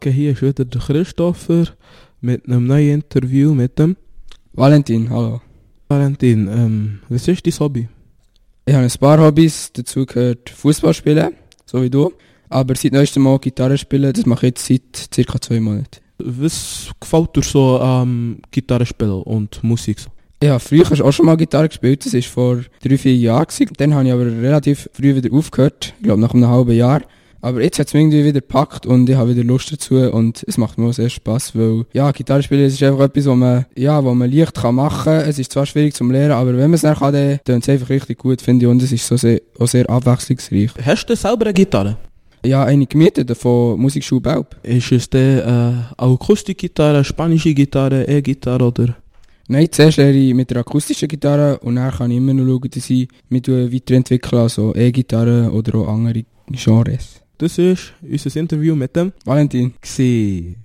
Okay, hier ist wieder der Christopher mit einem neuen Interview mit dem Valentin, hallo. Valentin. Was ist dein Hobby? Ich habe ein paar Hobbys, dazu gehört Fußball spielen, so wie du. Aber seit neuestem Mal Gitarre spielen, das mache ich jetzt seit ca. 2 Monaten. Was gefällt dir so am Gitarrespielen und Musik? Ich habe früher auch schon mal Gitarre gespielt, das war vor 3-4 Jahren. Dann habe ich aber relativ früh wieder aufgehört, ich glaube nach einem halben Jahr. Aber jetzt hat es mich irgendwie wieder gepackt und ich habe wieder Lust dazu und es macht mir auch sehr Spass, weil ja, Gitarre spielen ist einfach etwas, wo man leicht machen kann. Es ist zwar schwierig zum Lernen, aber wenn man es dann kann, dann tönt es einfach richtig gut, finde ich, und es ist so auch sehr abwechslungsreich. Hast du selber eine Gitarre? Ja, eine gemietet von Musikschule Belp. Ist es Akustikgitarre, spanische Gitarre, E-Gitarre oder? Nein, zuerst lehre ich mit der akustischen Gitarre und dann kann ich immer noch schauen, dass ich mich weiterentwickle, also E-Gitarre oder auch andere Genres. Das ist unser Interview mit dem Valentin. Gsi.